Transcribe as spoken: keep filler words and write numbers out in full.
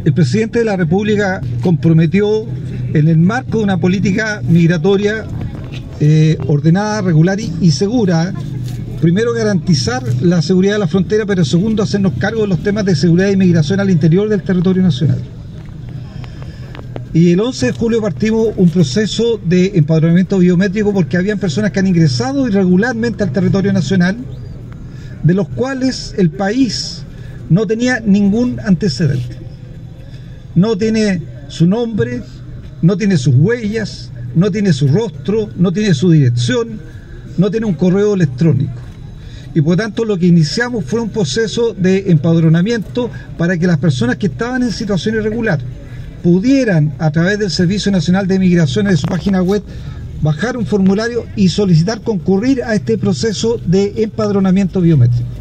El presidente de la República comprometió, en el marco de una política migratoria eh, ordenada, regular y, y segura, primero garantizar la seguridad de la frontera, pero segundo hacernos cargo de los temas de seguridad e inmigración al interior del territorio nacional. Y el once de julio partimos un proceso de empadronamiento biométrico porque habían personas que han ingresado irregularmente al territorio nacional, de los cuales el país no tenía ningún antecedente. No tiene su nombre, no tiene sus huellas, no tiene su rostro, no tiene su dirección, no tiene un correo electrónico. Y por tanto lo que iniciamos fue un proceso de empadronamiento para que las personas que estaban en situación irregular pudieran, a través del Servicio Nacional de Migraciones de su página web, bajar un formulario y solicitar concurrir a este proceso de empadronamiento biométrico.